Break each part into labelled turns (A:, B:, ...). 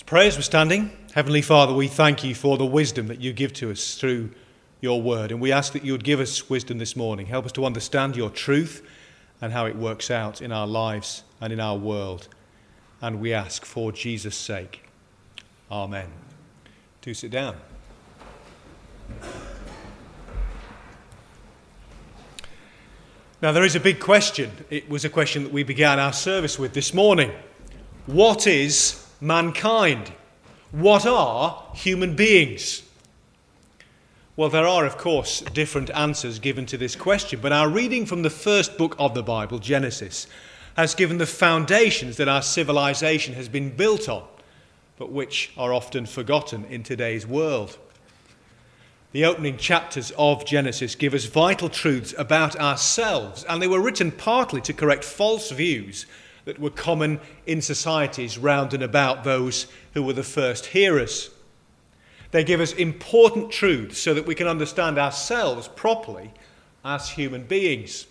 A: Pray as we're standing. Heavenly Father, we thank you for the wisdom that you give to us through your word. And we ask that you would give us wisdom this morning. Help us to understand your truth and how it works out in our lives and in our world. And we ask for Jesus' sake. Amen. Do sit down. Now there is a big question. It was a question that we began our service with this morning. What is mankind? What are human beings? Well, there are, of course, different answers given to this question, but our reading from the first book of the Bible, Genesis, has given the foundations that our civilization has been built on, but which are often forgotten in today's world. The opening chapters of Genesis give us vital truths about ourselves, and they were written partly to correct false views that were common in societies round and about those who were the first hearers. They give us important truths so that we can understand ourselves properly as human beings.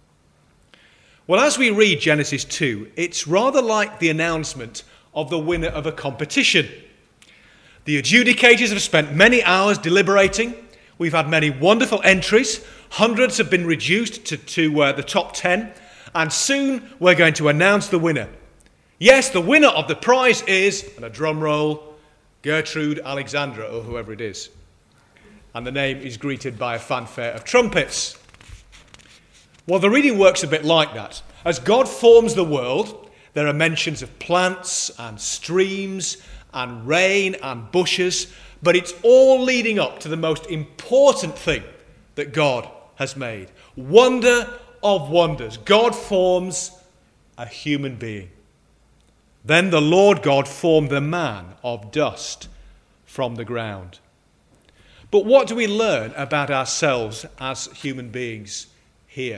A: Well, as we read Genesis 2, it's rather like the announcement of the winner of a competition. The adjudicators have spent many hours deliberating. We've had many wonderful entries. Hundreds have been reduced to the top 10. And soon we're going to announce the winner. Yes, the winner of the prize is, and a drum roll, Gertrude Alexandra, or whoever it is. And the name is greeted by a fanfare of trumpets. Well, the reading works a bit like that. As God forms the world, there are mentions of plants and streams and rain and bushes, but it's all leading up to the most important thing that God has made. Wonder of wonders. God forms a human being. Then the Lord God formed the man of dust from the ground. But what do we learn about ourselves as human beings here?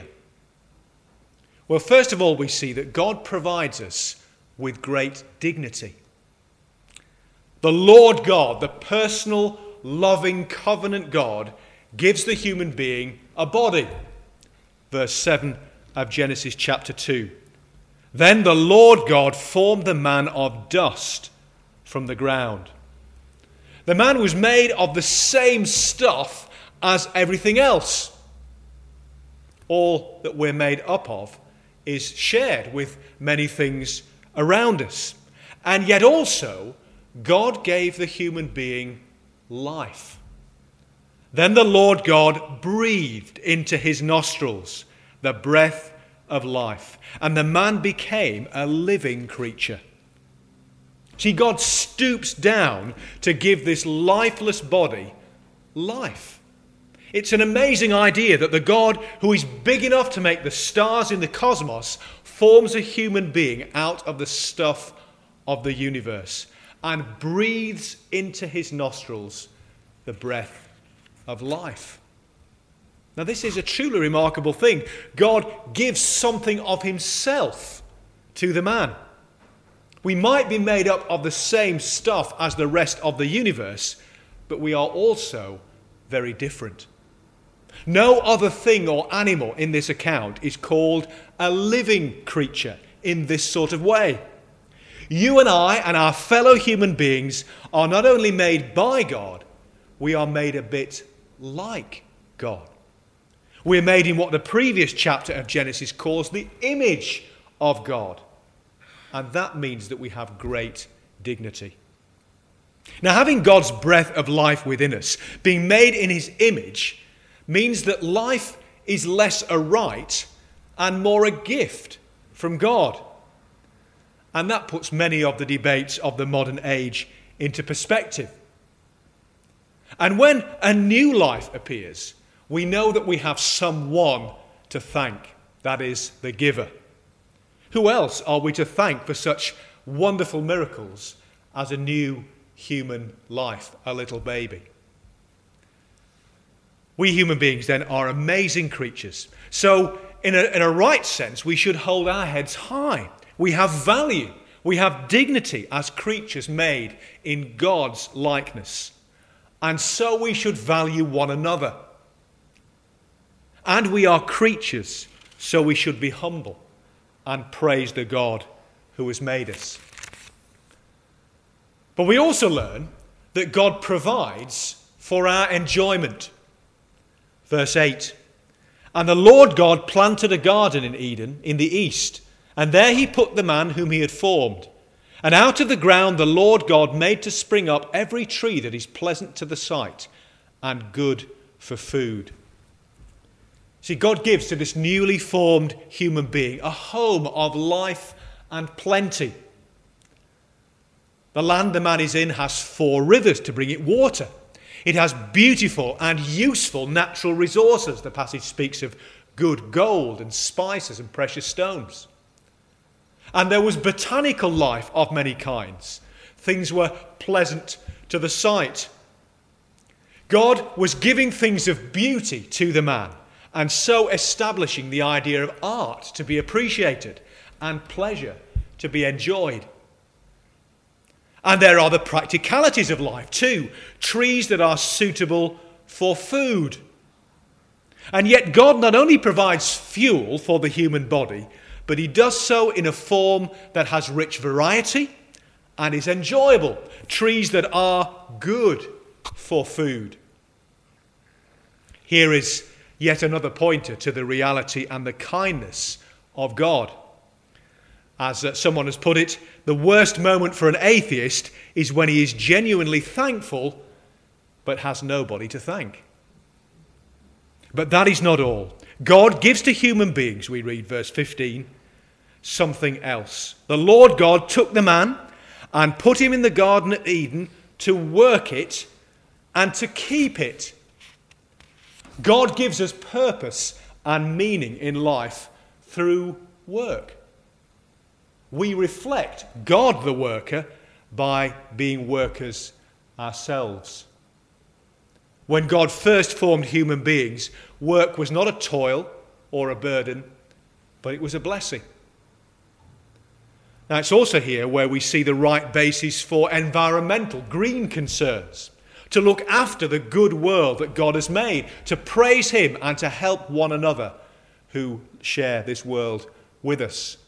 A: Well, first of all, we see that God provides us with great dignity. The Lord God, the personal, loving, covenant God, gives the human being a body. Verse 7 of Genesis chapter 2. Then the Lord God formed the man of dust from the ground. The man was made of the same stuff as everything else. All that we're made up of is shared with many things around us. And yet also, God gave the human being life. Then the Lord God breathed into his nostrils the breath of life, and the man became a living creature. See, God stoops down to give this lifeless body life. It's an amazing idea that the God who is big enough to make the stars in the cosmos forms a human being out of the stuff of the universe and breathes into his nostrils the breath of life. Now, this is a truly remarkable thing. God gives something of himself to the man. We might be made up of the same stuff as the rest of the universe, but we are also very different. No other thing or animal in this account is called a living creature in this sort of way. You and I and our fellow human beings are not only made by God, we are made a bit like God. We're made in what the previous chapter of Genesis calls the image of God. And that means that we have great dignity. Now, having God's breath of life within us, being made in his image, means that life is less a right and more a gift from God. And that puts many of the debates of the modern age into perspective. And when a new life appears, we know that we have someone to thank, that is, the giver. Who else are we to thank for such wonderful miracles as a new human life, a little baby? We human beings then are amazing creatures. So in a right sense, we should hold our heads high. We have value. We have dignity as creatures made in God's likeness. And so we should value one another. And we are creatures, so we should be humble and praise the God who has made us. But we also learn that God provides for our enjoyment. Verse 8, "And the Lord God planted a garden in Eden in the east, and there he put the man whom he had formed. And out of the ground the Lord God made to spring up every tree that is pleasant to the sight and good for food." See, God gives to this newly formed human being a home of life and plenty. The land the man is in has 4 rivers to bring it water. It has beautiful and useful natural resources. The passage speaks of good gold and spices and precious stones. And there was botanical life of many kinds. Things were pleasant to the sight. God was giving things of beauty to the man, and so establishing the idea of art to be appreciated and pleasure to be enjoyed. And there are the practicalities of life too. Trees that are suitable for food. And yet God not only provides fuel for the human body, but he does so in a form that has rich variety and is enjoyable. Trees that are good for food. Here is yet another pointer to the reality and the kindness of God. As someone has put it, the worst moment for an atheist is when he is genuinely thankful but has nobody to thank. But that is not all. God gives to human beings, we read verse 15, something else. "The Lord God took the man and put him in the garden of Eden to work it and to keep it." God gives us purpose and meaning in life through work. We reflect God the worker by being workers ourselves. When God first formed human beings, work was not a toil or a burden, but it was a blessing. Now it's also here where we see the right basis for environmental, green concerns, to look after the good world that God has made, to praise him and to help one another who share this world with us.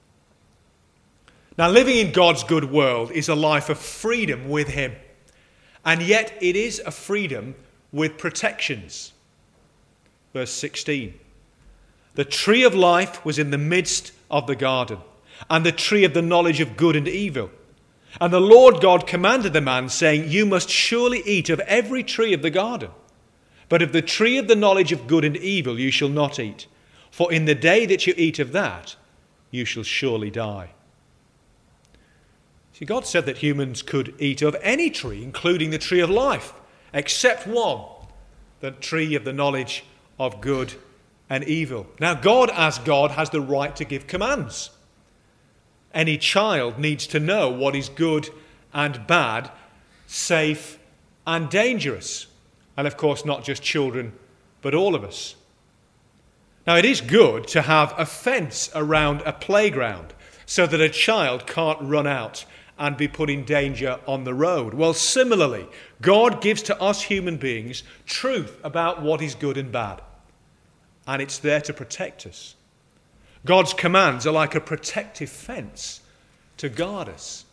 A: Now, living in God's good world is a life of freedom with him, and yet it is a freedom with protections. Verse 16, "The tree of life was in the midst of the garden, and the tree of the knowledge of good and evil. And the Lord God commanded the man, saying, You must surely eat of every tree of the garden, but of the tree of the knowledge of good and evil you shall not eat, for in the day that you eat of that, you shall surely die." See, God said that humans could eat of any tree, including the tree of life, except one, the tree of the knowledge of good and evil. Now, God, as God, has the right to give commands. Any child needs to know what is good and bad, safe and dangerous. And of course, not just children, but all of us. Now, it is good to have a fence around a playground so that a child can't run out and be put in danger on the road. Well, similarly, God gives to us human beings truth about what is good and bad. And it's there to protect us. God's commands are like a protective fence to guard us.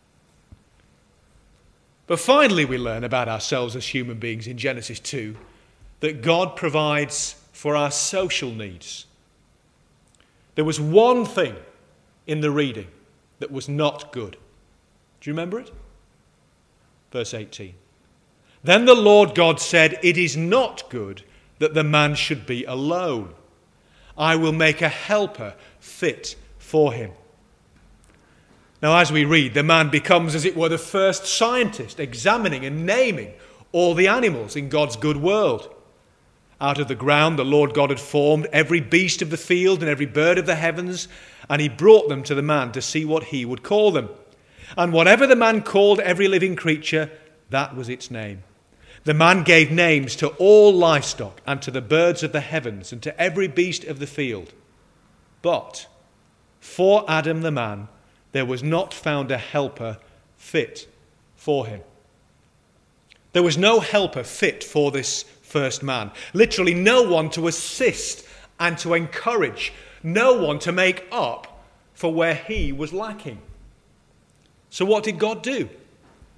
A: But finally, we learn about ourselves as human beings in Genesis 2 that God provides for our social needs. There was one thing in the reading that was not good. Do you remember it? Verse 18. "Then the Lord God said, It is not good that the man should be alone. I will make a helper fit for him." Now, as we read, the man becomes, as it were, the first scientist, examining and naming all the animals in God's good world. Out of the ground, the Lord God had formed every beast of the field and every bird of the heavens, and he brought them to the man to see what he would call them. And whatever the man called every living creature, that was its name. The man gave names to all livestock and to the birds of the heavens and to every beast of the field. But for Adam the man, there was not found a helper fit for him. There was no helper fit for this first man. Literally no one to assist and to encourage. No one to make up for where he was lacking. So what did God do?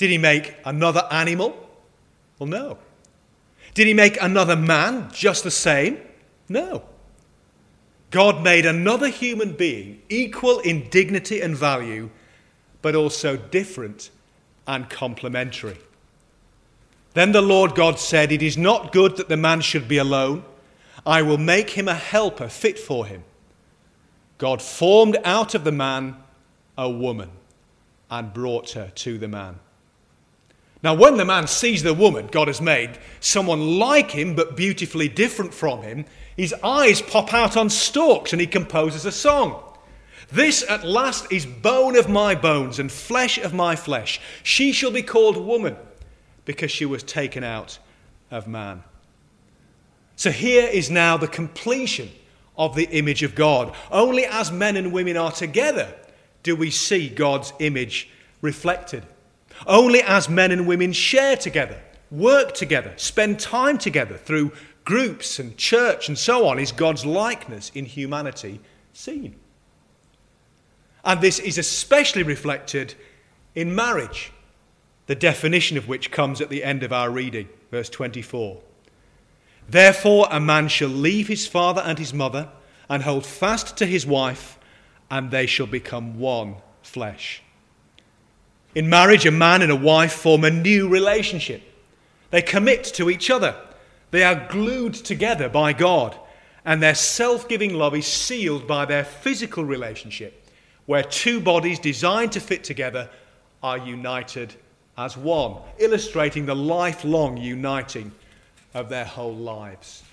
A: Did he make another animal? Well, no. Did he make another man just the same? No. God made another human being equal in dignity and value, but also different and complementary. Then the Lord God said, "It is not good that the man should be alone. I will make him a helper fit for him." God formed out of the man a woman and brought her to the man. Now, when the man sees the woman God has made, someone like him but beautifully different from him, his eyes pop out on stalks and he composes a song. "This at last is bone of my bones and flesh of my flesh. She shall be called woman because she was taken out of man." So here is now the completion of the image of God. Only as men and women are together do we see God's image reflected. Only as men and women share together, work together, spend time together through groups and church and so on is God's likeness in humanity seen. And this is especially reflected in marriage, the definition of which comes at the end of our reading, verse 24. "Therefore a man shall leave his father and his mother and hold fast to his wife, and they shall become one flesh." In marriage, a man and a wife form a new relationship. They commit to each other. They are glued together by God, and their self-giving love is sealed by their physical relationship, where two bodies designed to fit together are united as one, illustrating the lifelong uniting of their whole lives.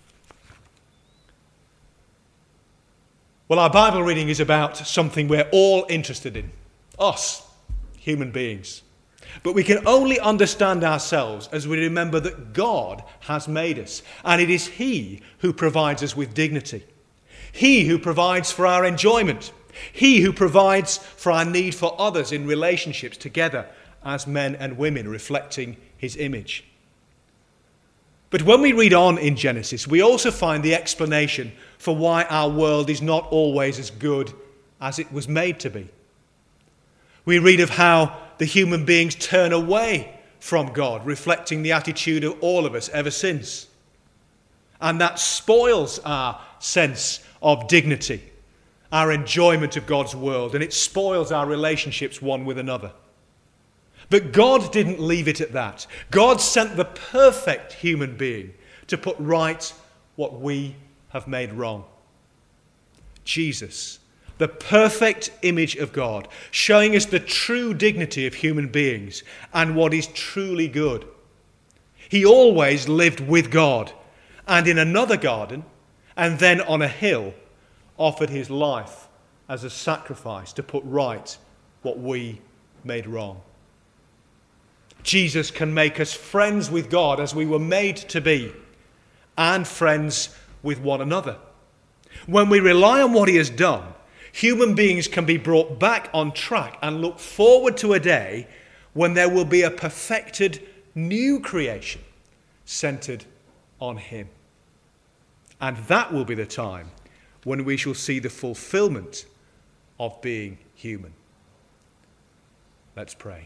A: Well, our Bible reading is about something we're all interested in, us, human beings. But we can only understand ourselves as we remember that God has made us, and it is He who provides us with dignity. He who provides for our enjoyment. He who provides for our need for others in relationships together as men and women reflecting His image. But when we read on in Genesis, we also find the explanation for why our world is not always as good as it was made to be. We read of how the human beings turn away from God, reflecting the attitude of all of us ever since. And that spoils our sense of dignity, our enjoyment of God's world, and it spoils our relationships one with another. But God didn't leave it at that. God sent the perfect human being to put right what we have made wrong. Jesus, the perfect image of God, showing us the true dignity of human beings and what is truly good. He always lived with God, and in another garden, and then on a hill, offered his life as a sacrifice to put right what we made wrong. Jesus can make us friends with God as we were made to be, and friends with one another. When we rely on what he has done, human beings can be brought back on track and look forward to a day when there will be a perfected new creation centered on him. And that will be the time when we shall see the fulfillment of being human. Let's pray.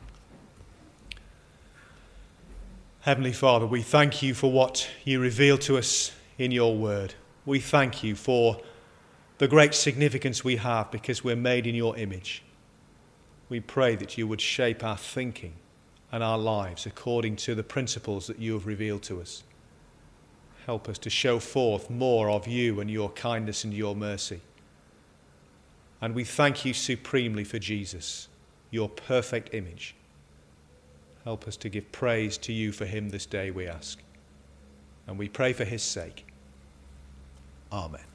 A: Heavenly Father, we thank you for what you reveal to us in your word. We thank you for the great significance we have because we're made in your image. We pray that you would shape our thinking and our lives according to the principles that you have revealed to us. Help us to show forth more of you and your kindness and your mercy. And we thank you supremely for Jesus, your perfect image. Help us to give praise to you for him this day, we ask. And we pray for his sake. Amen.